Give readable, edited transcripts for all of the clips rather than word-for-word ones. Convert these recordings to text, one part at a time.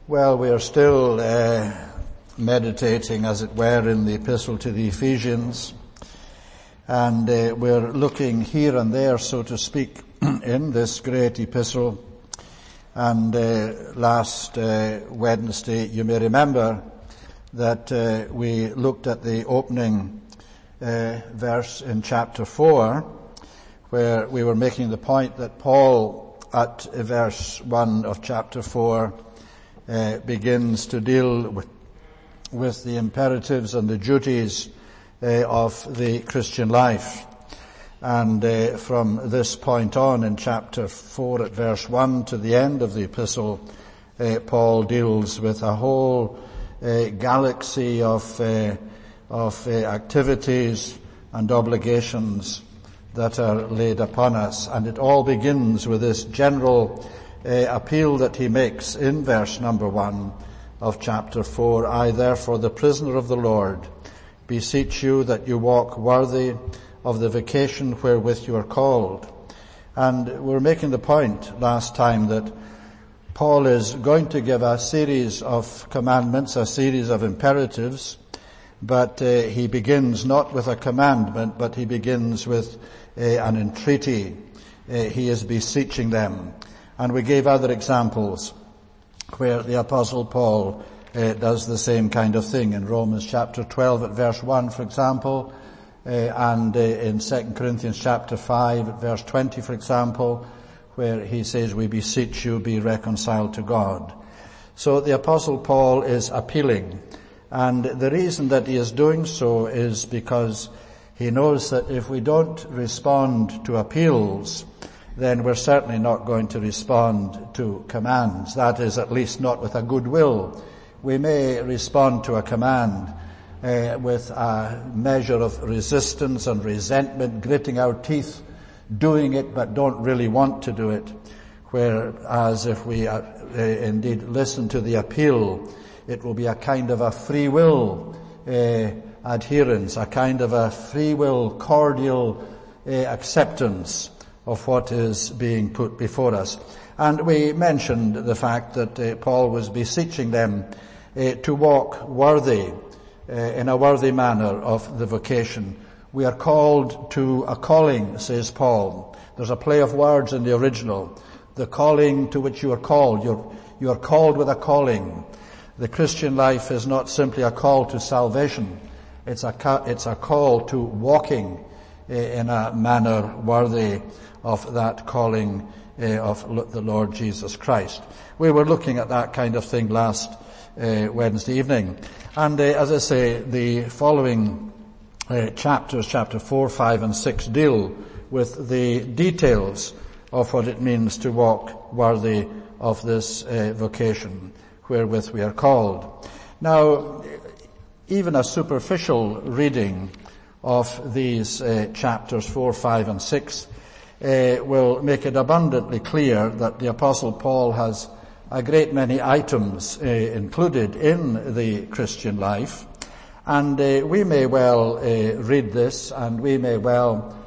Well, we are still meditating, as it were, in the epistle to the Ephesians, and we're looking here and there, so to speak, in this great epistle. And last Wednesday, you may remember that we looked at the opening verse in chapter 4, where we were making the point that Paul, at verse 1 of chapter 4, begins to deal with the imperatives and the duties of the Christian life. And from this point on in chapter 4 at verse 1 to the end of the epistle, Paul deals with a whole galaxy of activities and obligations that are laid upon us. And it all begins with this general appeal that he makes in verse number 1 of chapter 4. I, therefore, the prisoner of the Lord, beseech you that you walk worthy of the vocation wherewith you are called. And we're making the point last time that Paul is going to give a series of commandments, a series of imperatives, but he begins not with a commandment, but he begins with an entreaty. He is beseeching them. And we gave other examples where the Apostle Paul does the same kind of thing. In Romans chapter 12 at verse 1, for example, and in 2 Corinthians chapter 5 at verse 20, for example, where he says, we beseech you, be reconciled to God. So the Apostle Paul is appealing. And the reason that he is doing so is because he knows that if we don't respond to appeals, then we're certainly not going to respond to commands. That is, at least not with a good will. We may respond to a command with a measure of resistance and resentment, gritting our teeth, doing it, but don't really want to do it. Whereas if we indeed listen to the appeal, it will be a kind of a free will adherence, a kind of a free will cordial acceptance of what is being put before us. And we mentioned the fact that Paul was beseeching them to walk worthy, in a worthy manner of the vocation. We are called to a calling, says Paul. There's a play of words in the original. The calling to which you are called. You are called with a calling. The Christian life is not simply a call to salvation. It's a call to walking in a manner worthy of that calling of the Lord Jesus Christ. We were looking at that kind of thing last Wednesday evening. And as I say, the following chapters, chapter 4, 5 and 6, deal with the details of what it means to walk worthy of this vocation wherewith we are called. Now, even a superficial reading of these chapters 4, 5 and 6 will make it abundantly clear that the Apostle Paul has a great many items included in the Christian life. And we may well read this, and we may well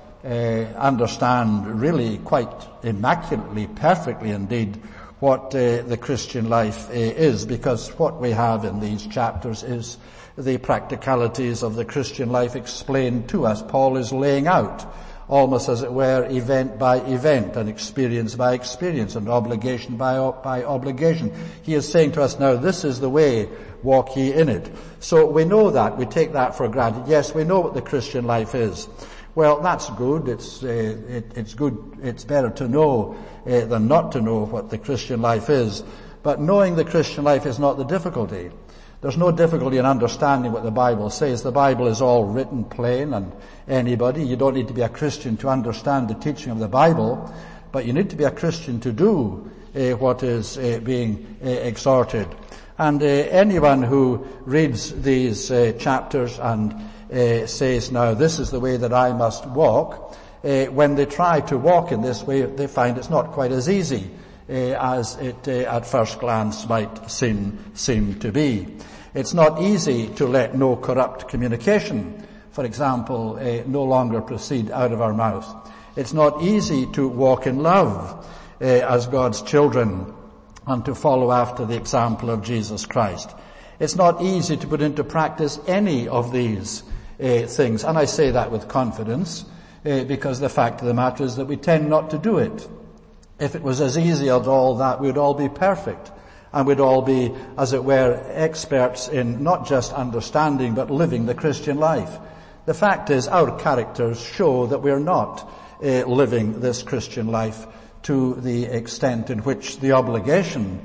understand really quite immaculately, perfectly indeed, what the Christian life is, because what we have in these chapters is the practicalities of the Christian life explained to us. Paul is laying out, almost as it were, event by event, and experience by experience, and obligation by obligation. He is saying to us now, this is the way, walk ye in it. So we know that, we take that for granted. Yes, we know what the Christian life is. Well, that's good. It's good. It's better to know than not to know what the Christian life is. But knowing the Christian life is not the difficulty. There's no difficulty in understanding what the Bible says. The Bible is all written plain, and you don't need to be a Christian to understand the teaching of the Bible, but you need to be a Christian to do what is being exhorted. And anyone who reads these chapters and says, now this is the way that I must walk, when they try to walk in this way, they find it's not quite as easy as it at first glance might seem to be. It's not easy to let no corrupt communication, for example, no longer proceed out of our mouth. It's not easy to walk in love as God's children and to follow after the example of Jesus Christ. It's not easy to put into practice any of these things, and I say that with confidence, because the fact of the matter is that we tend not to do it. If it was as easy as all that, we'd all be perfect, and we'd all be, as it were, experts in not just understanding but living the Christian life. The fact is, our characters show that we're not living this Christian life to the extent in which the obligation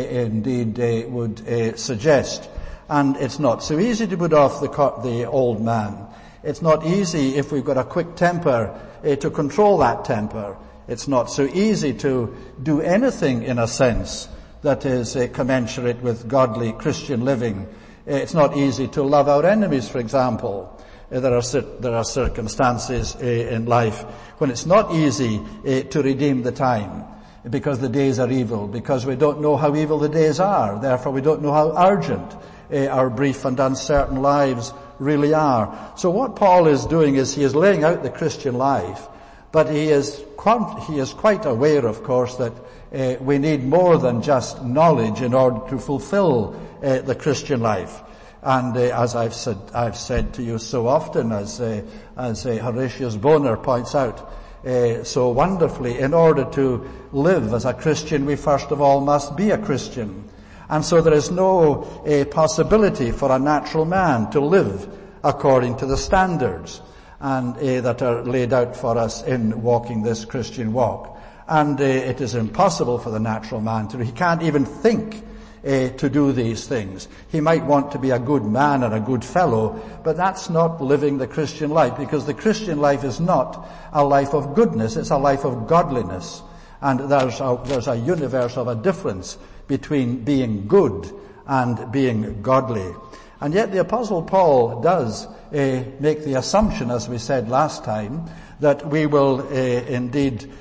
indeed would suggest. And it's not so easy to put off the old man. It's not easy, if we've got a quick temper, to control that temper. It's not so easy to do anything, in a sense, that is commensurate with godly Christian living. It's not easy to love our enemies, for example. There are circumstances in life when it's not easy to redeem the time, because the days are evil, because we don't know how evil the days are. Therefore, we don't know how urgent our brief and uncertain lives really are. So what Paul is doing is he is laying out the Christian life, but he is quite aware, of course, that we need more than just knowledge in order to fulfill the Christian life. And as I've said to you so often, as Horatius Bonar points out so wonderfully, in order to live as a Christian, we first of all must be a Christian. And so there is no possibility for a natural man to live according to the standards and that are laid out for us in walking this Christian walk. And it is impossible for the natural man to. He can't even think to do these things. He might want to be a good man and a good fellow, but that's not living the Christian life, because the Christian life is not a life of goodness, it's a life of godliness. And there's a universe of a difference between being good and being godly. And yet the Apostle Paul does make the assumption, as we said last time, that we will indeed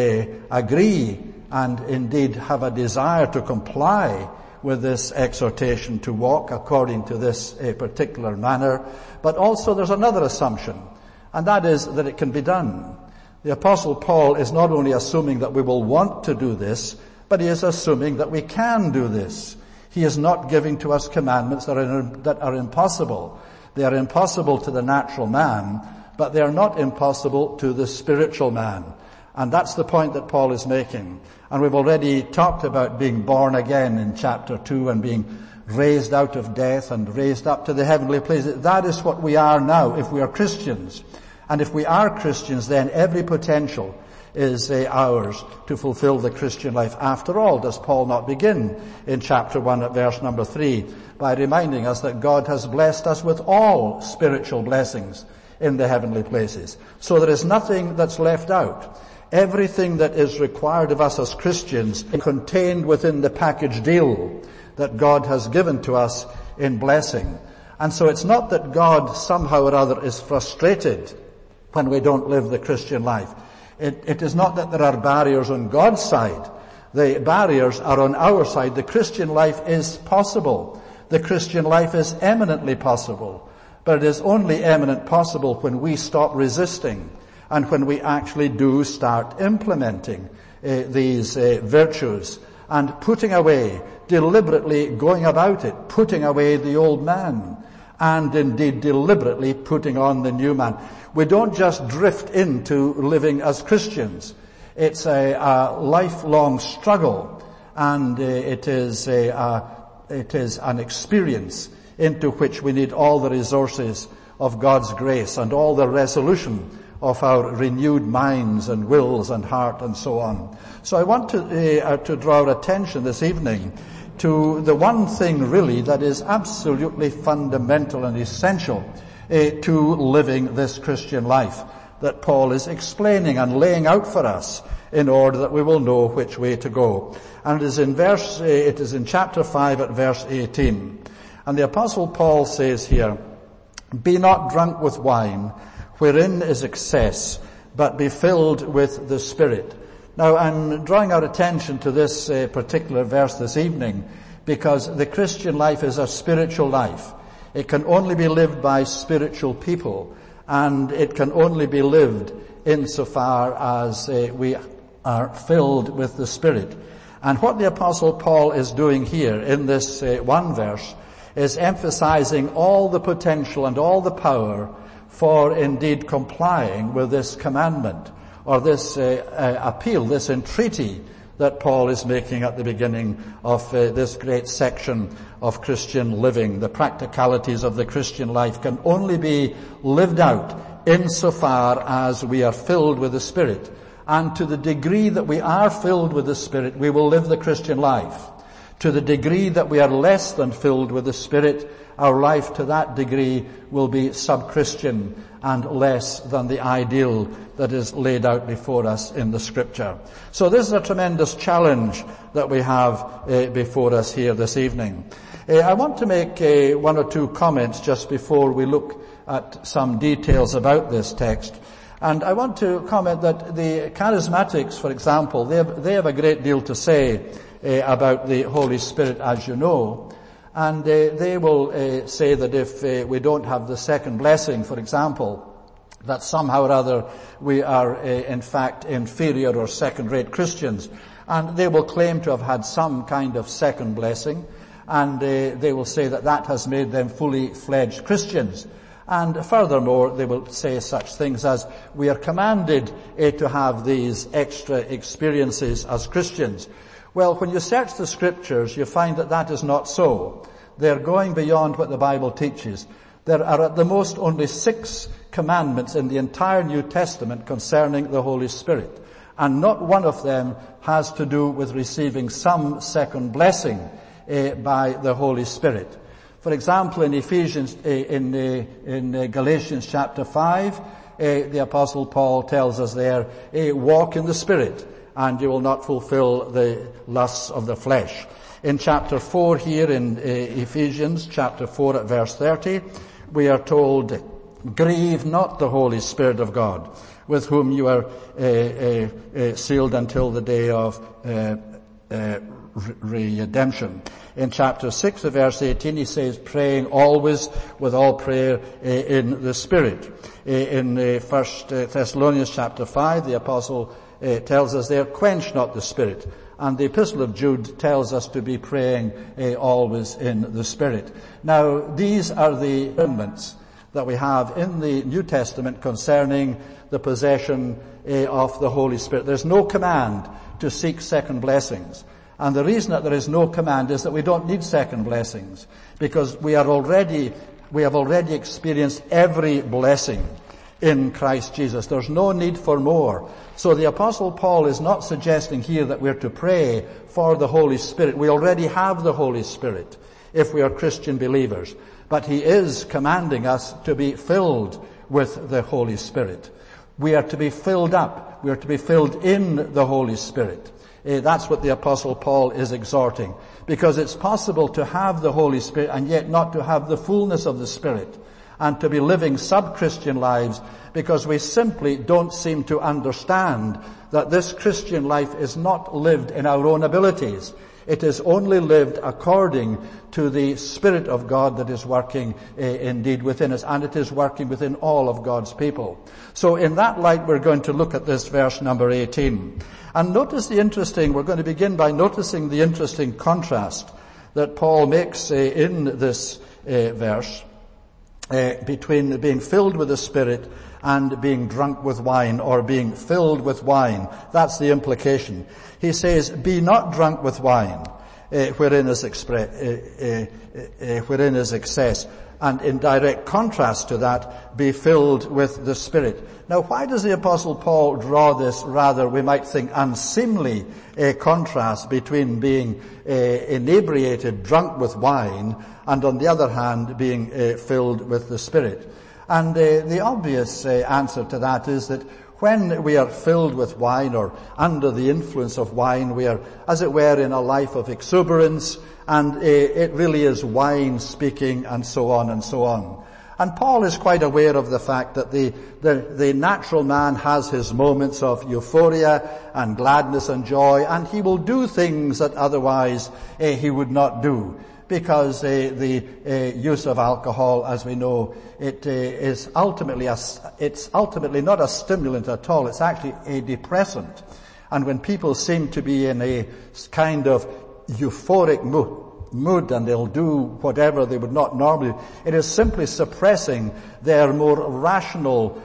agree and indeed have a desire to comply with this exhortation to walk according to this particular manner. But also there's another assumption, and that is that it can be done. The Apostle Paul is not only assuming that we will want to do this, but he is assuming that we can do this. He is not giving to us commandments that are impossible. They are impossible to the natural man, but they are not impossible to the spiritual man. And that's the point that Paul is making. And we've already talked about being born again in chapter 2 and being raised out of death and raised up to the heavenly places. That is what we are now if we are Christians. And if we are Christians, then every potential is ours to fulfill the Christian life. After all, does Paul not begin in chapter 1 at verse number 3 by reminding us that God has blessed us with all spiritual blessings in the heavenly places. So there is nothing that's left out. Everything that is required of us as Christians is contained within the package deal that God has given to us in blessing. And so it's not that God somehow or other is frustrated when we don't live the Christian life. It is not that there are barriers on God's side. The barriers are on our side. The Christian life is possible. The Christian life is eminently possible. But it is only eminent possible when we stop resisting and when we actually do start implementing these virtues and putting away, deliberately going about it, putting away the old man and indeed deliberately putting on the new man. We don't just drift into living as Christians. It's a lifelong struggle, and it is an experience into which we need all the resources of God's grace and all the resolution of our renewed minds and wills and heart and so on. So I want to draw our attention this evening to the one thing really that is absolutely fundamental and essential to living this Christian life that Paul is explaining and laying out for us in order that we will know which way to go. And it is in chapter 5 at verse 18. And the Apostle Paul says here, "Be not drunk with wine, wherein is excess, but be filled with the Spirit." Now, I'm drawing our attention to this particular verse this evening because the Christian life is a spiritual life. It can only be lived by spiritual people, and it can only be lived insofar as we are filled with the Spirit. And what the Apostle Paul is doing here in this one verse is emphasizing all the potential and all the power for indeed complying with this commandment, or this appeal, this entreaty that Paul is making at the beginning of this great section of Christian living. The practicalities of the Christian life can only be lived out insofar as we are filled with the Spirit. And to the degree that we are filled with the Spirit, we will live the Christian life. To the degree that we are less than filled with the Spirit, our life to that degree will be sub-Christian and less than the ideal that is laid out before us in the Scripture. So this is a tremendous challenge that we have before us here this evening. I want to make one or two comments just before we look at some details about this text. And I want to comment that the charismatics, for example, they have a great deal to say about the Holy Spirit, as you know. And they will say that if we don't have the second blessing, for example, that somehow or other we are in fact inferior or second-rate Christians. And they will claim to have had some kind of second blessing, and they will say that that has made them fully fledged Christians. And furthermore, they will say such things as, we are commanded to have these extra experiences as Christians. Well, when you search the Scriptures, you find that that is not so. They're going beyond what the Bible teaches. There are at the most only 6 commandments in the entire New Testament concerning the Holy Spirit. And not one of them has to do with receiving some second blessing by the Holy Spirit. For example, in Galatians chapter 5, the Apostle Paul tells us there, walk in the Spirit, and you will not fulfill the lusts of the flesh. In chapter 4 here in Ephesians chapter 4 at verse 30, we are told, grieve not the Holy Spirit of God, with whom you are sealed until the day of redemption. In chapter 6 verse 18 he says, praying always with all prayer in the Spirit. In 1 Thessalonians chapter 5 the Apostle tells us there, quench not the Spirit. And the Epistle of Jude tells us to be praying always in the Spirit. Now, these are the commandments that we have in the New Testament concerning the possession of the Holy Spirit. There's no command to seek second blessings. And the reason that there is no command is that we don't need second blessings, because we have already experienced every blessing in Christ Jesus. There's no need for more. So the Apostle Paul is not suggesting here that we're to pray for the Holy Spirit. We already have the Holy Spirit if we are Christian believers. But he is commanding us to be filled with the Holy Spirit. We are to be filled up. We are to be filled in the Holy Spirit. That's what the Apostle Paul is exhorting. Because it's possible to have the Holy Spirit and yet not to have the fullness of the Spirit, and to be living sub-Christian lives, because we simply don't seem to understand that this Christian life is not lived in our own abilities. It is only lived according to the Spirit of God that is working indeed within us, and it is working within all of God's people. So in that light we're going to look at this verse number 18. And notice we're going to begin by noticing the interesting contrast that Paul makes in this verse between being filled with the Spirit and being drunk with wine, or being filled with wine. That's the implication. He says, be not drunk with wine, wherein is excess. And in direct contrast to that, be filled with the Spirit. Now, why does the Apostle Paul draw this rather, we might think, unseemly contrast between being inebriated, drunk with wine, and on the other hand, being filled with the Spirit? And the obvious answer to that is that when we are filled with wine, or under the influence of wine, we are, as it were, in a life of exuberance, and it really is wine speaking, and so on and so on. And Paul is quite aware of the fact that the natural man has his moments of euphoria and gladness and joy, and he will do things that otherwise he would not do. Because the use of alcohol, as we know, it's ultimately not a stimulant at all. It's actually a depressant. And when people seem to be in a kind of euphoric mood and they'll do whatever they would not normally do, it is simply suppressing their more rational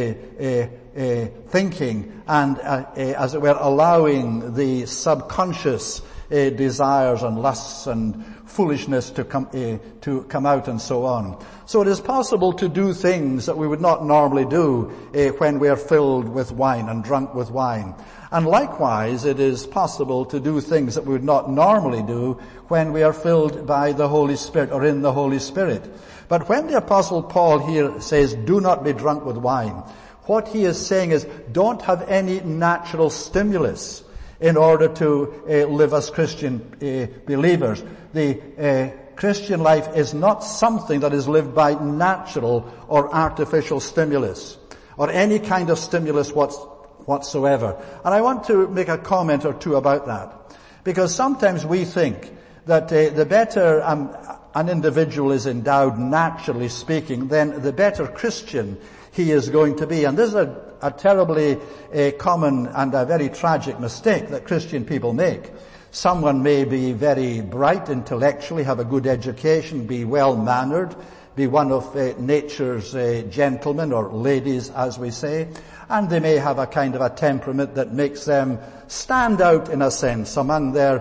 thinking and, as it were, allowing the subconscious desires and lusts and foolishness to come out and so on. So it is possible to do things that we would not normally do when we are filled with wine and drunk with wine. And likewise, it is possible to do things that we would not normally do when we are filled by the Holy Spirit or in the Holy Spirit. But when the Apostle Paul here says, do not be drunk with wine, what he is saying is, don't have any natural stimulus in order to live as Christian believers. The Christian life is not something that is lived by natural or artificial stimulus, or any kind of stimulus whatsoever. And I want to make a comment or two about that, because sometimes we think that the better an individual is endowed, naturally speaking, then the better Christian he is going to be. And this is a terribly common and a very tragic mistake that Christian people make. Someone may be very bright intellectually, have a good education, be well-mannered, be one of nature's gentlemen or ladies, as we say, and they may have a kind of a temperament that makes them stand out, in a sense, among their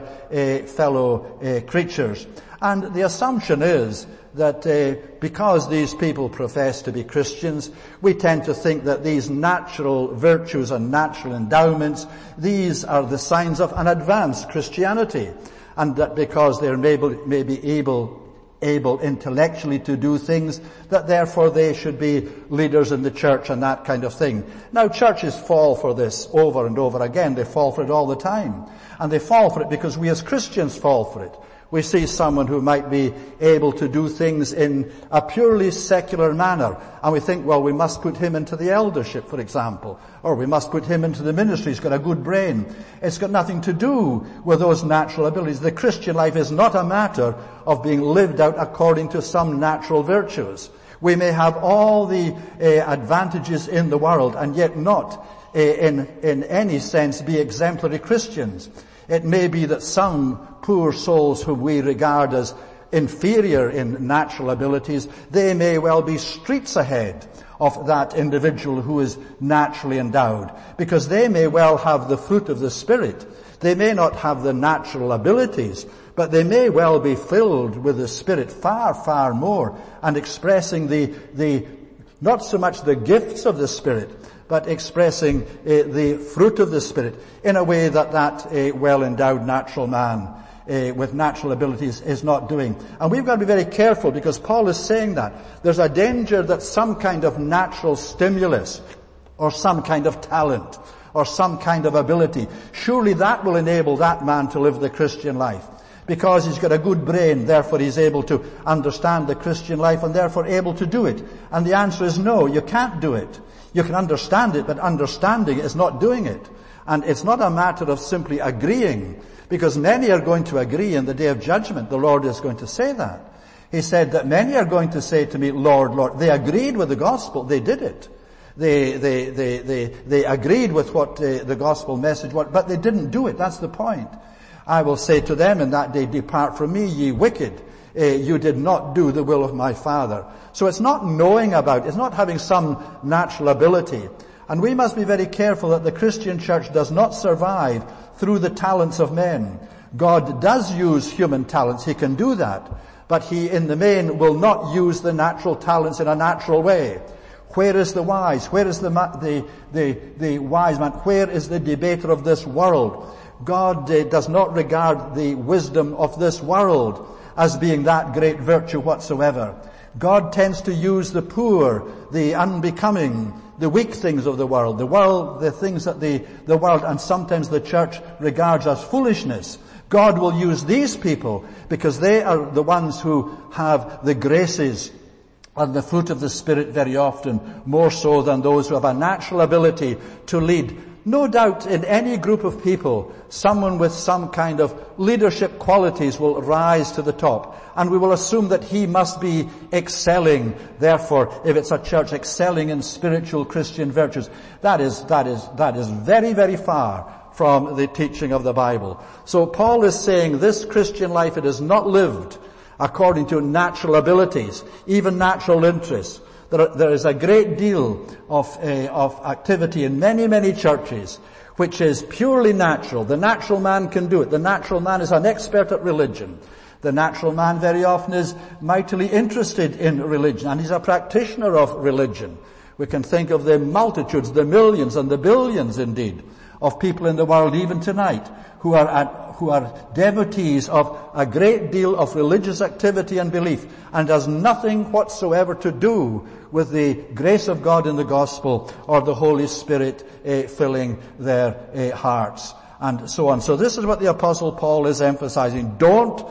fellow creatures. And the assumption is that because these people profess to be Christians, we tend to think that these natural virtues and natural endowments, these are the signs of an advanced Christianity, and that because they're may be able intellectually to do things, that therefore they should be leaders in the church and that kind of thing. Now, churches fall for this over and over again. They fall for it all the time. And they fall for it because we as Christians fall for it. We see someone who might be able to do things in a purely secular manner, and we think, well, we must put him into the eldership, for example, or we must put him into the ministry. He's got a good brain. It's got nothing to do with those natural abilities. The Christian life is not a matter of being lived out according to some natural virtues. We may have all the advantages in the world and yet not in any sense be exemplary Christians. It may be that some poor souls whom we regard as inferior in natural abilities, they may well be streets ahead of that individual who is naturally endowed, because they may well have the fruit of the Spirit. They may not have the natural abilities, but they may well be filled with the Spirit far, far more, and expressing the not so much the gifts of the Spirit, but expressing the fruit of the Spirit in a way that well-endowed natural man with natural abilities is not doing. And we've got to be very careful, because Paul is saying that there's a danger that some kind of natural stimulus or some kind of talent or some kind of ability, surely that will enable that man to live the Christian life. Because he's got a good brain, therefore he's able to understand the Christian life and therefore able to do it. And the answer is no, you can't do it. You can understand it, but understanding is not doing it. And it's not a matter of simply agreeing, because many are going to agree in the day of judgment. The Lord is going to say that. He said that many are going to say to me, Lord, Lord. They agreed with the gospel. They did it. They agreed with what the gospel message was, but they didn't do it. That's the point. I will say to them in that day, depart from me, ye wicked. You did not do the will of my Father. So it's not knowing about, it's not having some natural ability. And we must be very careful that the Christian church does not survive through the talents of men. God does use human talents. He can do that. But he, in the main, will not use the natural talents in a natural way. Where is the wise? Where is the wise man? Where is the debater of this world? God does not regard the wisdom of this world as being that great virtue whatsoever. God tends to use the poor, the unbecoming, the weak things of the world, the things that the world and sometimes the church regards as foolishness. God will use these people because they are the ones who have the graces and the fruit of the Spirit very often, more so than those who have a natural ability to lead. No doubt in any group of people, someone with some kind of leadership qualities will rise to the top. And we will assume that he must be excelling. Therefore, if it's a church excelling in spiritual Christian virtues, that is very, very far from the teaching of the Bible. So Paul is saying this Christian life, it is not lived according to natural abilities, even natural interests. There is a great deal of activity in many, many churches which is purely natural. The natural man can do it. The natural man is an expert at religion. The natural man very often is mightily interested in religion, and he's a practitioner of religion. We can think of the multitudes, the millions and the billions indeed, of people in the world even tonight who are devotees of a great deal of religious activity and belief, and has nothing whatsoever to do with the grace of God in the gospel or the Holy Spirit filling their hearts, and so on. So this is what the Apostle Paul is emphasizing. Don't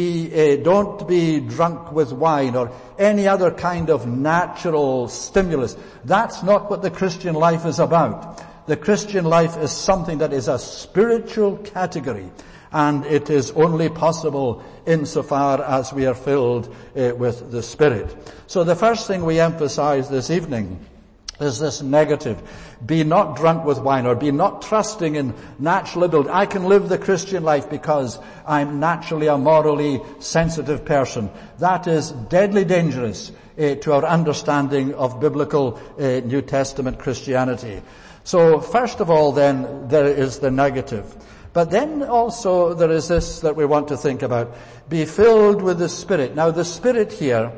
be drunk with wine or any other kind of natural stimulus. That's not what the Christian life is about. The Christian life is something that is a spiritual category, and it is only possible insofar as we are filled with the Spirit. So the first thing we emphasize this evening is this negative. Be not drunk with wine, or be not trusting in natural ability. I can live the Christian life because I'm naturally a morally sensitive person. That is deadly dangerous to our understanding of biblical New Testament Christianity. So first of all then, there is the negative. But then also there is this that we want to think about. Be filled with the Spirit. Now the Spirit here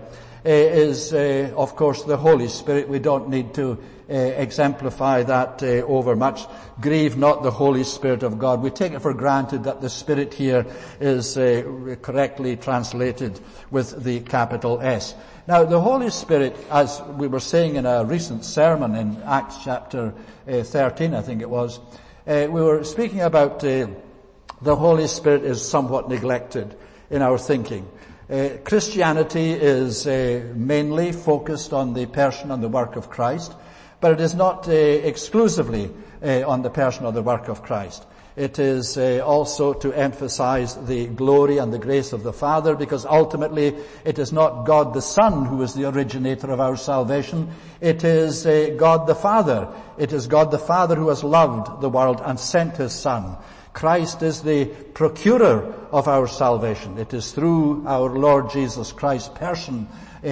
is of course the Holy Spirit. We don't need to exemplify that over much. Grieve not the Holy Spirit of God. We take it for granted that the Spirit here is correctly translated with the capital S. Now the Holy Spirit, as we were saying in a recent sermon in Acts chapter 13, I think it was, we were speaking about the Holy Spirit is somewhat neglected in our thinking. Christianity is mainly focused on the person and the work of Christ, but it is not exclusively on the person or the work of Christ. It is also to emphasize the glory and the grace of the Father, because ultimately it is not God the Son who is the originator of our salvation. It is God the Father. It is God the Father who has loved the world and sent His Son. Christ is the procurer of our salvation. It is through our Lord Jesus Christ's person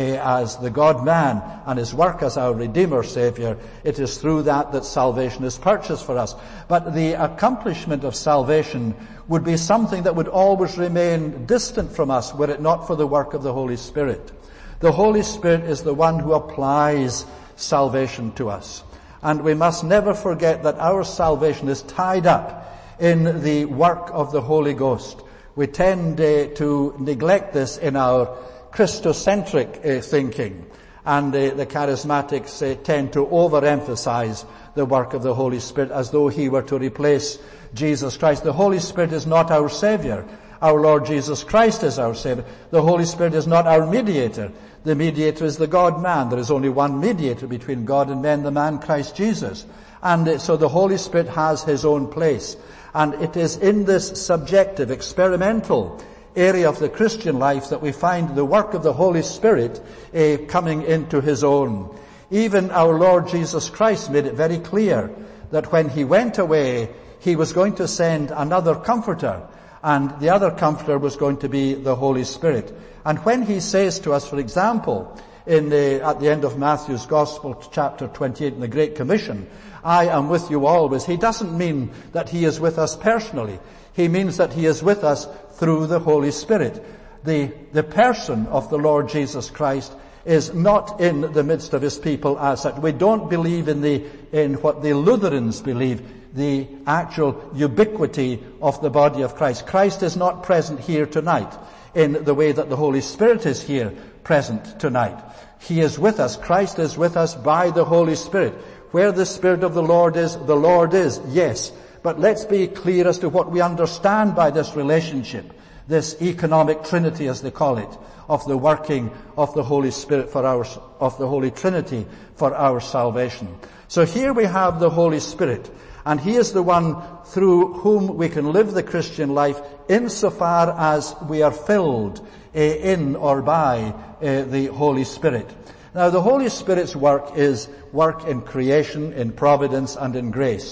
as the God-man and His work as our Redeemer, Savior. It is through that salvation is purchased for us. But the accomplishment of salvation would be something that would always remain distant from us were it not for the work of the Holy Spirit. The Holy Spirit is the one who applies salvation to us. And we must never forget that our salvation is tied up in the work of the Holy Ghost. We tend to neglect this in our Christocentric thinking, and the charismatics tend to overemphasize the work of the Holy Spirit as though He were to replace Jesus Christ. The Holy Spirit is not our Savior. Our Lord Jesus Christ is our Savior. The Holy Spirit is not our mediator. The mediator is the God-man. There is only one mediator between God and men, the man Christ Jesus. And so the Holy Spirit has His own place. And it is in this subjective, experimental area of the Christian life that we find the work of the Holy Spirit coming into His own. Even our Lord Jesus Christ made it very clear that when He went away, He was going to send another Comforter, and the other Comforter was going to be the Holy Spirit. And when He says to us, for example, at the end of Matthew's Gospel, chapter 28, in the Great Commission, I am with you always, He doesn't mean that He is with us personally. He means that He is with us through the Holy Spirit. The person of the Lord Jesus Christ is not in the midst of His people as such. We don't believe in what the Lutherans believe, the actual ubiquity of the body of Christ. Christ is not present here tonight in the way that the Holy Spirit is here present tonight. He is with us. Christ is with us by the Holy Spirit. Where the Spirit of the Lord is, yes. But let's be clear as to what we understand by this relationship, this economic trinity as they call it, of the working of the Holy Spirit of the Holy Trinity for our salvation. So here we have the Holy Spirit, and He is the one through whom we can live the Christian life insofar as we are filled in or by the Holy Spirit. Now the Holy Spirit's work is work in creation, in providence and in grace.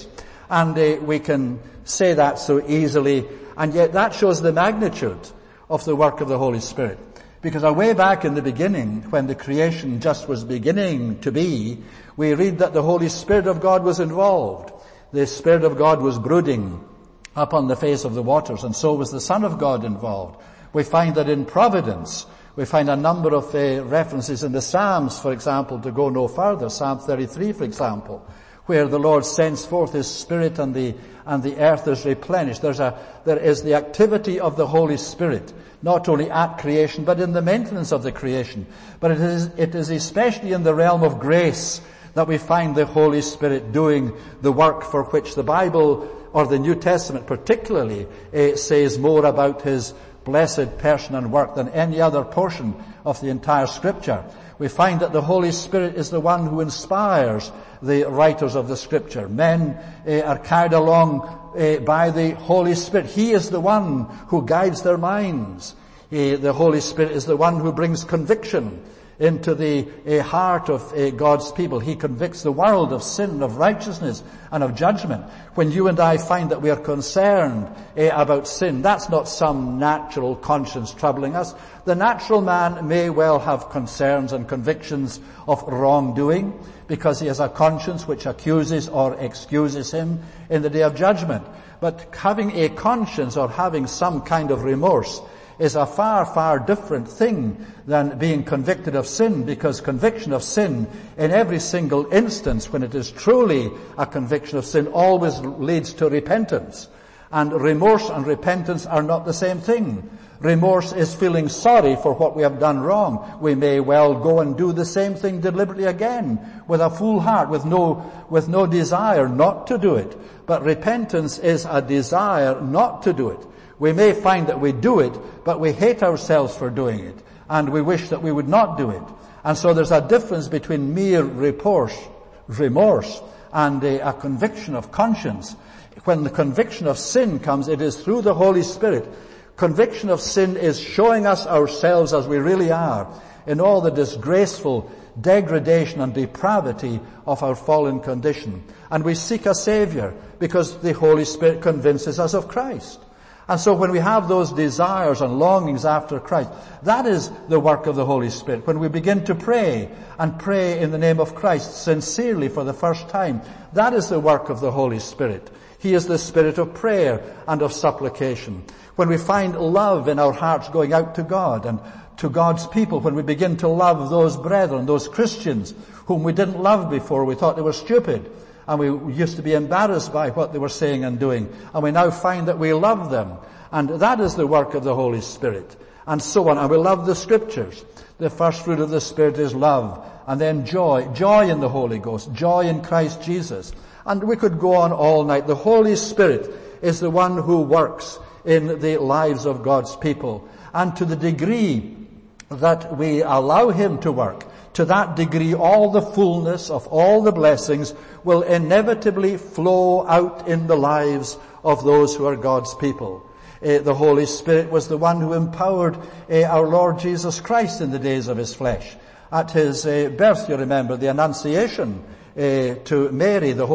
And we can say that so easily, and yet that shows the magnitude of the work of the Holy Spirit. Because way back in the beginning, when the creation just was beginning to be, we read that the Holy Spirit of God was involved. The Spirit of God was brooding upon the face of the waters, and so was the Son of God involved. We find that in providence. We find a number of references in the Psalms, for example, to go no further. Psalm 33, for example, where the Lord sends forth His Spirit and the earth is replenished. There is the activity of the Holy Spirit, not only at creation, but in the maintenance of the creation. But it is especially in the realm of grace that we find the Holy Spirit doing the work for which the Bible, or the New Testament particularly, says more about His blessed person and work than any other portion of the entire Scripture. We find that the Holy Spirit is the one who inspires the writers of the Scripture. Men are carried along by the Holy Spirit. He is the one who guides their minds. The Holy Spirit is the one who brings conviction into the heart of God's people. He convicts the world of sin, of righteousness, and of judgment. When you and I find that we are concerned about sin, that's not some natural conscience troubling us. The natural man may well have concerns and convictions of wrongdoing, because he has a conscience which accuses or excuses him in the day of judgment. But having a conscience, or having some kind of remorse, is a far, far different thing than being convicted of sin, because conviction of sin in every single instance, when it is truly a conviction of sin, always leads to repentance. And remorse and repentance are not the same thing. Remorse is feeling sorry for what we have done wrong. We may well go and do the same thing deliberately again, with a full heart, with no desire not to do it. But repentance is a desire not to do it. We may find that we do it, but we hate ourselves for doing it, and we wish that we would not do it. And so there's a difference between mere remorse, and a conviction of conscience. When the conviction of sin comes, it is through the Holy Spirit. Conviction of sin is showing us ourselves as we really are, in all the disgraceful degradation and depravity of our fallen condition. And we seek a Savior, because the Holy Spirit convinces us of Christ. And so when we have those desires and longings after Christ, that is the work of the Holy Spirit. When we begin to pray, and pray in the name of Christ sincerely for the first time, that is the work of the Holy Spirit. He is the Spirit of prayer and of supplication. When we find love in our hearts going out to God and to God's people, when we begin to love those brethren, those Christians whom we didn't love before, we thought they were stupid, and we used to be embarrassed by what they were saying and doing. And we now find that we love them. And that is the work of the Holy Spirit. And so on. And we love the Scriptures. The first fruit of the Spirit is love. And then joy. Joy in the Holy Ghost. Joy in Christ Jesus. And we could go on all night. The Holy Spirit is the one who works in the lives of God's people. And to the degree that we allow Him to work, to that degree all the fullness of all the blessings will inevitably flow out in the lives of those who are God's people. The Holy Spirit was the one who empowered our Lord Jesus Christ in the days of His flesh. At His birth, you remember, the Annunciation to Mary, the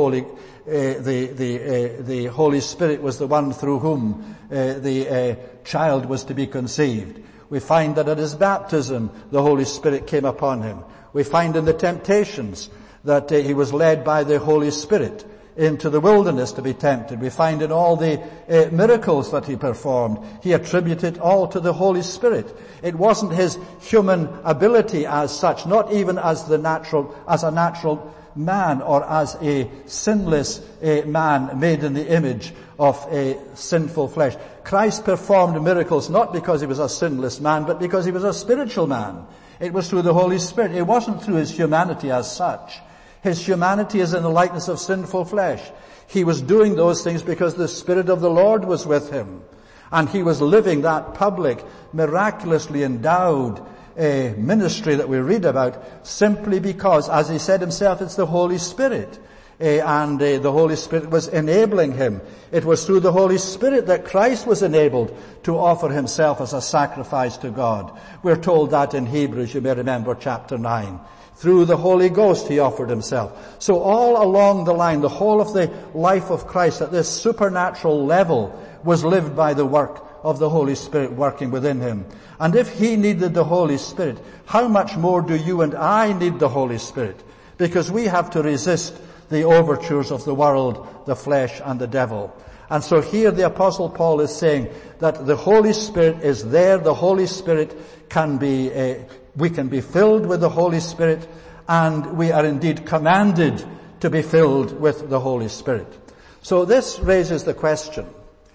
Holy Spirit was the one through whom the child was to be conceived. We find that at His baptism, the Holy Spirit came upon Him. We find in the temptations that He was led by the Holy Spirit into the wilderness to be tempted. We find in all the miracles that He performed, He attributed all to the Holy Spirit. It wasn't His human ability as such, not even as a natural man, or as a sinless man made in the image of a sinful flesh. Christ performed miracles not because He was a sinless man, but because He was a spiritual man. It was through the Holy Spirit. It wasn't through His humanity as such. His humanity is in the likeness of sinful flesh. He was doing those things because the Spirit of the Lord was with Him. And He was living that public, miraculously endowed ministry that we read about, simply because, as He said Himself, it's the Holy Spirit and the Holy Spirit was enabling him. It was through the Holy Spirit that Christ was enabled to offer himself as a sacrifice to God. We're told that in Hebrews, you may remember chapter 9. Through the Holy Ghost he offered himself. So all along the line, the whole of the life of Christ at this supernatural level was lived by the work of the Holy Spirit working within him. And if he needed the Holy Spirit, how much more do you and I need the Holy Spirit? Because we have to resist the overtures of the world, the flesh, and the devil. And so here the Apostle Paul is saying that the Holy Spirit is there. The Holy Spirit can be, we can be filled with the Holy Spirit, and we are indeed commanded to be filled with the Holy Spirit. So this raises the question,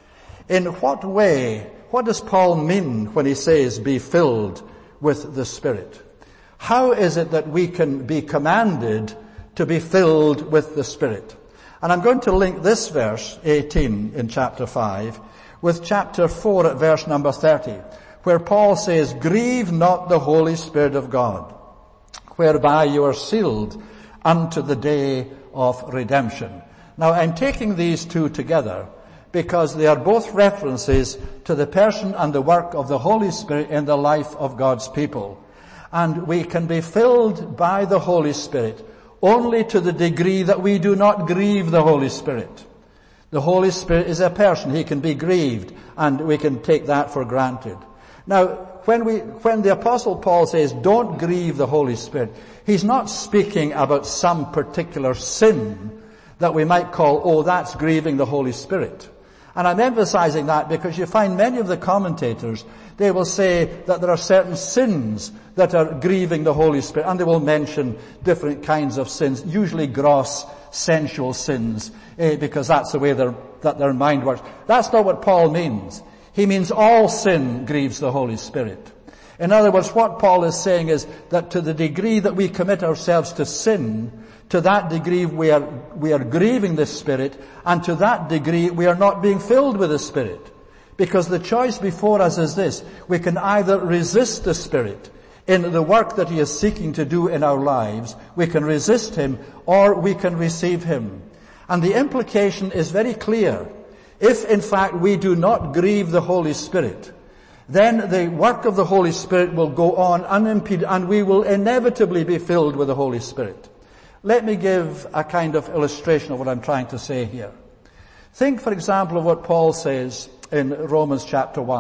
in what way, what does Paul mean when he says be filled with the Spirit? How is it that we can be commanded to be filled with the Spirit? And I'm going to link this verse 18 in chapter 5 with chapter 4 at verse number 30, where Paul says, grieve not the Holy Spirit of God, whereby you are sealed unto the day of redemption. Now I'm taking these two together because they are both references to the person and the work of the Holy Spirit in the life of God's people. And we can be filled by the Holy Spirit only to the degree that we do not grieve the Holy Spirit. The Holy Spirit is a person. He can be grieved, and we can take that for granted. Now, when the Apostle Paul says, don't grieve the Holy Spirit, he's not speaking about some particular sin that we might call, oh, that's grieving the Holy Spirit. And I'm emphasizing that because you find many of the commentators, they will say that there are certain sins that are grieving the Holy Spirit, and they will mention different kinds of sins, usually gross, sensual sins, because that's the way that their mind works. That's not what Paul means. He means all sin grieves the Holy Spirit. In other words, what Paul is saying is that to the degree that we commit ourselves to sin, to that degree we are grieving the Spirit, and to that degree we are not being filled with the Spirit. Because the choice before us is this: we can either resist the Spirit in the work that he is seeking to do in our lives, we can resist him, or we can receive him. And the implication is very clear. If in fact we do not grieve the Holy Spirit, then the work of the Holy Spirit will go on unimpeded, and we will inevitably be filled with the Holy Spirit. Let me give a kind of illustration of what I'm trying to say here. Think, for example, of what Paul says in Romans chapter 1,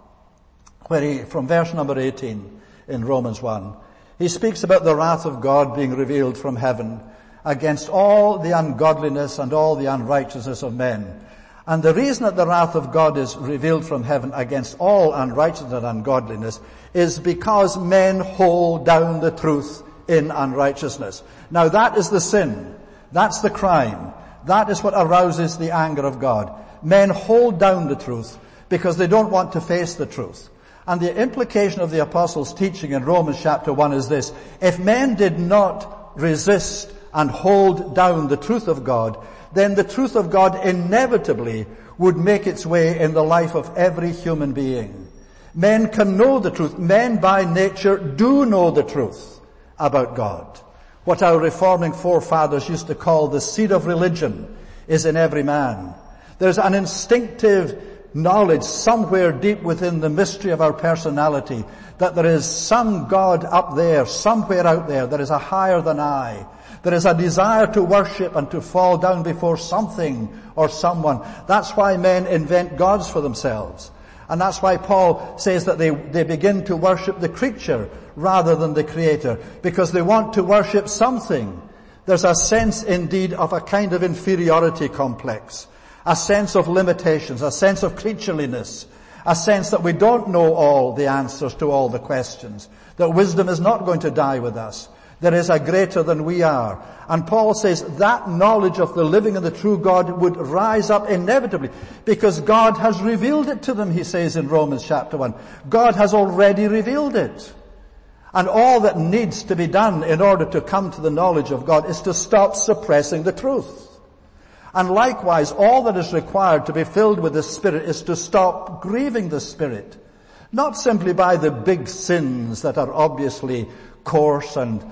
where from verse number 18 in Romans 1, he speaks about the wrath of God being revealed from heaven against all the ungodliness and all the unrighteousness of men. And the reason that the wrath of God is revealed from heaven against all unrighteousness and ungodliness is because men hold down the truth in unrighteousness. Now that is the sin. That's the crime. That is what arouses the anger of God. Men hold down the truth because they don't want to face the truth. And the implication of the apostles' teaching in Romans chapter 1 is this: if men did not resist and hold down the truth of God, then the truth of God inevitably would make its way in the life of every human being. Men can know the truth. Men by nature do know the truth about God. What our reforming forefathers used to call the seed of religion is in every man. There's an instinctive knowledge somewhere deep within the mystery of our personality that there is some God up there, somewhere out there. There is a higher than I. There is a desire to worship and to fall down before something or someone. That's why men invent gods for themselves. And that's why Paul says that they begin to worship the creature rather than the Creator, because they want to worship something. There's a sense indeed of a kind of inferiority complex, a sense of limitations, a sense of creatureliness, a sense that we don't know all the answers to all the questions, that wisdom is not going to die with us. There is a greater than we are. And Paul says that knowledge of the living and the true God would rise up inevitably because God has revealed it to them, he says in Romans chapter 1. God has already revealed it. And all that needs to be done in order to come to the knowledge of God is to stop suppressing the truth. And likewise, all that is required to be filled with the Spirit is to stop grieving the Spirit. Not simply by the big sins that are obviously coarse and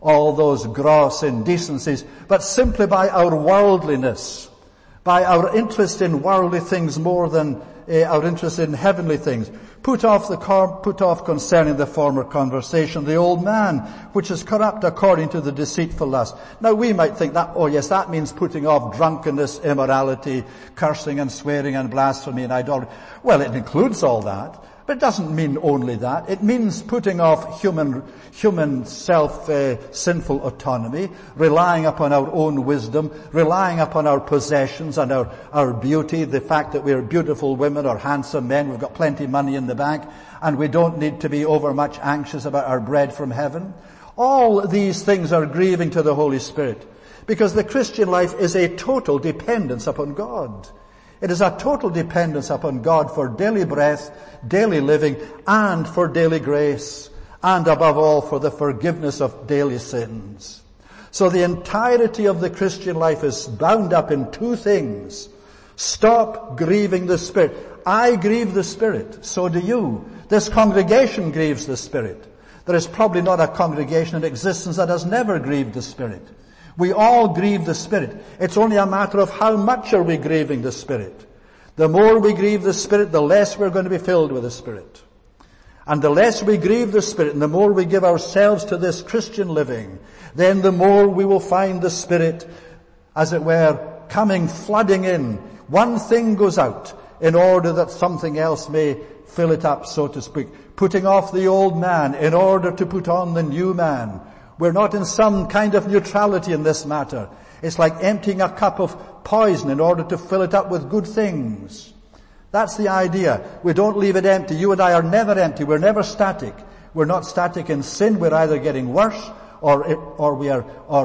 all those gross indecencies, but simply by our worldliness, by our interest in worldly things more than our interest in heavenly things. Put off concerning the former conversation the old man, which is corrupt according to the deceitful lust. Now we might think that, oh yes, that means putting off drunkenness, immorality, cursing and swearing and blasphemy and idolatry. Well, it includes all that. But it doesn't mean only that. It means putting off human sinful autonomy, relying upon our own wisdom, relying upon our possessions and our beauty, the fact that we're beautiful women or handsome men, we've got plenty of money in the bank, and we don't need to be overmuch anxious about our bread from heaven. All these things are grieving to the Holy Spirit, because the Christian life is a total dependence upon God. It is a total dependence upon God for daily breath, daily living, and for daily grace, and above all for the forgiveness of daily sins. So the entirety of the Christian life is bound up in two things. Stop grieving the Spirit. I grieve the Spirit, so do you. This congregation grieves the Spirit. There is probably not a congregation in existence that has never grieved the Spirit. We all grieve the Spirit. It's only a matter of how much are we grieving the Spirit. The more we grieve the Spirit, the less we're going to be filled with the Spirit. And the less we grieve the Spirit, and the more we give ourselves to this Christian living, then the more we will find the Spirit, as it were, coming, flooding in. One thing goes out in order that something else may fill it up, so to speak. Putting off the old man in order to put on the new man. We're not in some kind of neutrality in this matter. It's like emptying a cup of poison in order to fill it up with good things. That's the idea. We don't leave it empty. You and I are never empty. We're never static. We're not static in sin. We're either getting worse or we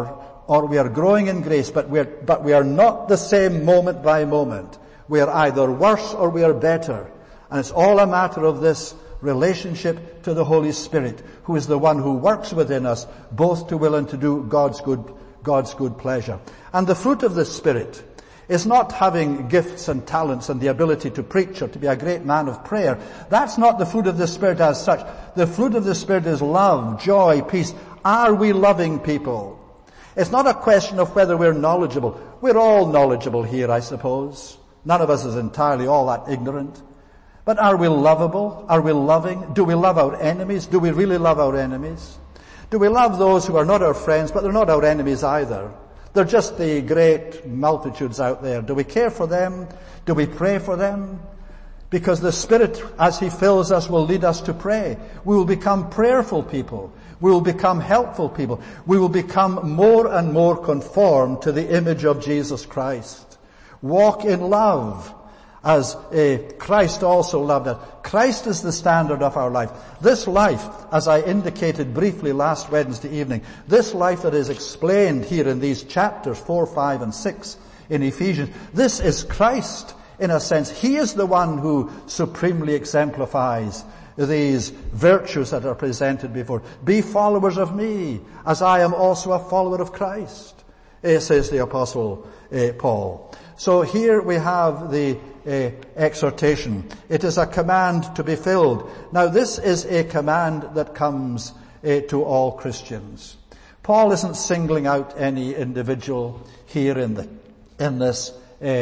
are growing in grace, but we are not the same moment by moment. We are either worse or we are better. And it's all a matter of this relationship to the Holy Spirit, who is the one who works within us, both to will and to do God's good pleasure. And the fruit of the Spirit is not having gifts and talents and the ability to preach or to be a great man of prayer. That's not the fruit of the Spirit as such. The fruit of the Spirit is love, joy, peace. Are we loving people? It's not a question of whether we're knowledgeable. We're all knowledgeable here, I suppose. None of us is entirely all that ignorant. But are we lovable? Are we loving? Do we love our enemies? Do we really love our enemies? Do we love those who are not our friends, but they're not our enemies either? They're just the great multitudes out there. Do we care for them? Do we pray for them? Because the Spirit, as He fills us, will lead us to pray. We will become prayerful people. We will become helpful people. We will become more and more conformed to the image of Jesus Christ. Walk in love, as Christ also loved us. Christ is the standard of our life. This life, as I indicated briefly last Wednesday evening, this life that is explained here in these chapters 4, 5, and 6 in Ephesians, this is Christ in a sense. He is the one who supremely exemplifies these virtues that are presented before. Be followers of me, as I am also a follower of Christ, says the Apostle Paul. So here we have the exhortation. It is a command to be filled. Now this is a command that comes to all Christians. Paul isn't singling out any individual here in this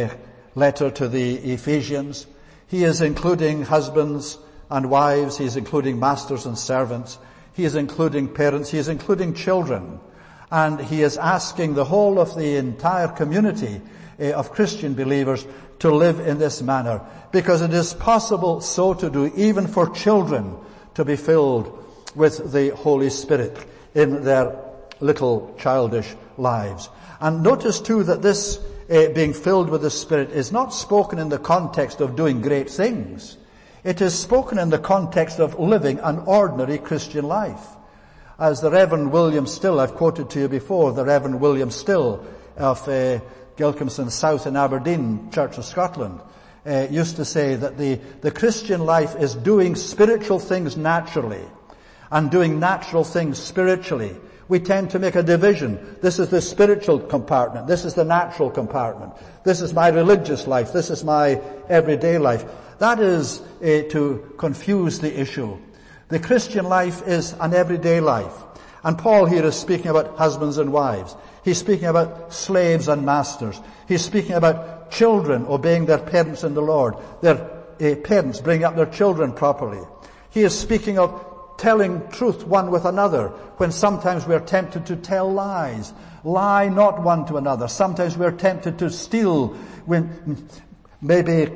letter to the Ephesians. He is including husbands and wives. He is including masters and servants. He is including parents. He is including children. And he is asking the whole of the entire community of Christian believers to live in this manner, because it is possible so to do, even for children to be filled with the Holy Spirit in their little childish lives. And notice too that this being filled with the Spirit is not spoken in the context of doing great things. It is spoken in the context of living an ordinary Christian life. As the Reverend William Still, I've quoted to you before, the Reverend William Still of Gilcomston South in Aberdeen, Church of Scotland, used to say that the Christian life is doing spiritual things naturally and doing natural things spiritually. We tend to make a division. This is the spiritual compartment. This is the natural compartment. This is my religious life. This is my everyday life. That is to confuse the issue. The Christian life is an everyday life. And Paul here is speaking about husbands and wives. He's speaking about slaves and masters. He's speaking about children obeying their parents in the Lord. Their parents bring up their children properly. He is speaking of telling truth one with another when sometimes we are tempted to tell lies. Lie not one to another. Sometimes we are tempted to steal, when maybe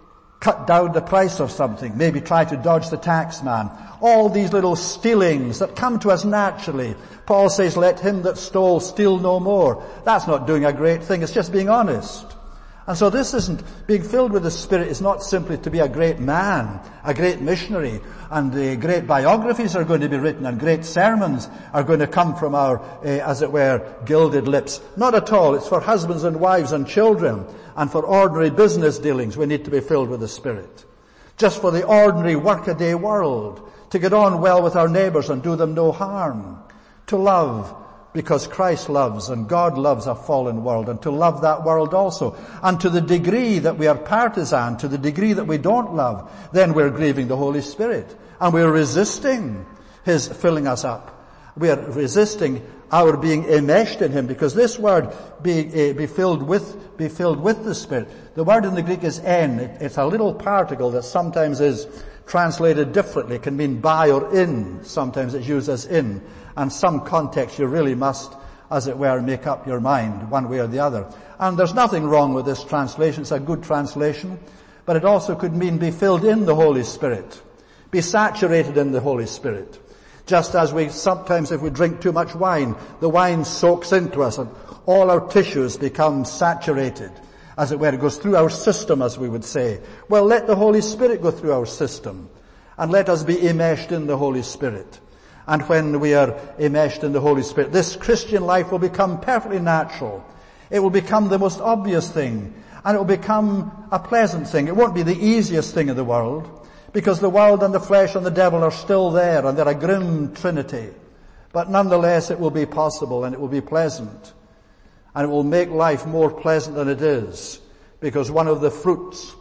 cut down the price of something, maybe try to dodge the tax man. All these little stealings that come to us naturally. Paul says, let him that stole steal no more. That's not doing a great thing, it's just being honest. And so this isn't, being filled with the Spirit is not simply to be a great man, a great missionary, and great biographies are going to be written and great sermons are going to come from our, as it were, gilded lips. Not at all. It's for husbands and wives and children, and for ordinary business dealings we need to be filled with the Spirit. Just for the ordinary workaday world, to get on well with our neighbours and do them no harm. To love because Christ loves and God loves a fallen world, and to love that world also. And to the degree that we are partisan, to the degree that we don't love, then we're grieving the Holy Spirit. And we're resisting His filling us up. We are resisting our being enmeshed in Him, because this word, be filled with the Spirit, the word in the Greek is en. It's a little particle that sometimes is translated differently. It can mean by or in. Sometimes it's used as in. And some context you really must, as it were, make up your mind one way or the other. And there's nothing wrong with this translation. It's a good translation. But it also could mean be filled in the Holy Spirit. Be saturated in the Holy Spirit. Just as we sometimes, if we drink too much wine, the wine soaks into us and all our tissues become saturated. As it were, it goes through our system, as we would say. Well, let the Holy Spirit go through our system. And let us be enmeshed in the Holy Spirit. And when we are enmeshed in the Holy Spirit, this Christian life will become perfectly natural. It will become the most obvious thing. And it will become a pleasant thing. It won't be the easiest thing in the world, because the world and the flesh and the devil are still there, and they're a grim trinity. But nonetheless, it will be possible, and it will be pleasant. And it will make life more pleasant than it is, because one of the fruits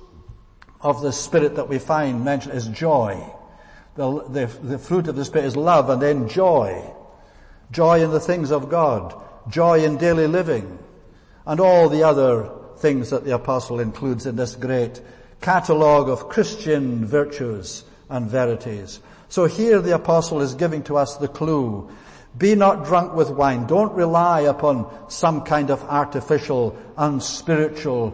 of the Spirit that we find mentioned is joy. The fruit of the Spirit is love, and then joy. Joy in the things of God. Joy in daily living. And all the other things that the apostle includes in this great catalogue of Christian virtues and verities. So here the apostle is giving to us the clue. Be not drunk with wine. Don't rely upon some kind of artificial, unspiritual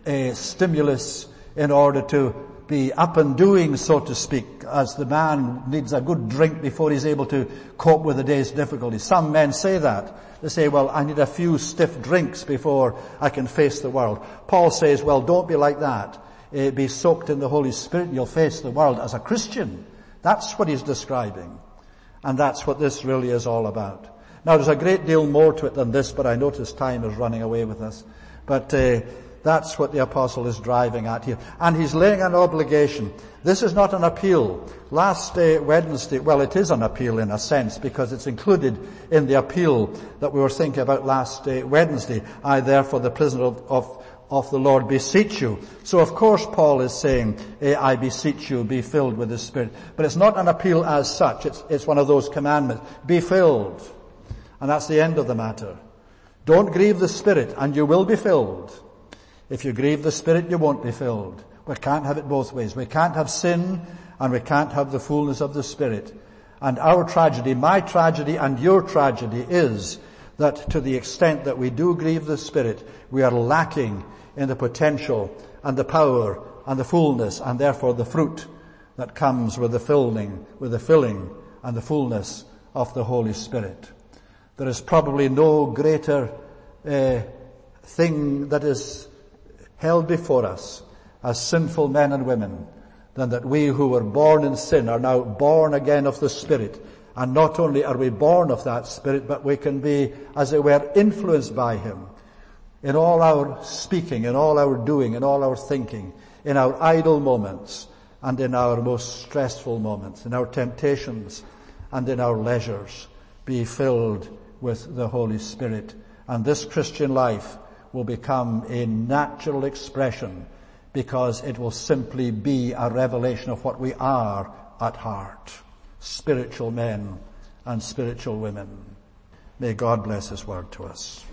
stimulus in order to be up and doing, so to speak, as the man needs a good drink before he's able to cope with the day's difficulties. Some men say that. They say, well, I need a few stiff drinks before I can face the world. Paul says, well, don't be like that. Be soaked in the Holy Spirit and you'll face the world as a Christian. That's what he's describing. And that's what this really is all about. Now, there's a great deal more to it than this, but I notice time is running away with us. But that's what the apostle is driving at here. And he's laying an obligation. This is not an appeal. Last Wednesday, well, it is an appeal in a sense, because it's included in the appeal that we were thinking about last Wednesday. I therefore, the prisoner of the Lord, beseech you. So of course Paul is saying, I beseech you, be filled with the Spirit. But it's not an appeal as such. It's one of those commandments. Be filled. And that's the end of the matter. Don't grieve the Spirit and you will be filled. If you grieve the Spirit, you won't be filled. We can't have it both ways. We can't have sin and we can't have the fullness of the Spirit. And our tragedy, my tragedy and your tragedy is that to the extent that we do grieve the Spirit, we are lacking in the potential and the power and the fullness and therefore the fruit that comes with the filling and the fullness of the Holy Spirit. There is probably no greater thing that is held before us as sinful men and women than that we who were born in sin are now born again of the Spirit. And not only are we born of that Spirit, but we can be, as it were, influenced by Him in all our speaking, in all our doing, in all our thinking, in our idle moments and in our most stressful moments, in our temptations and in our leisures. Be filled with the Holy Spirit. And this Christian life will become a natural expression, because it will simply be a revelation of what we are at heart. Spiritual men and spiritual women. May God bless his word to us.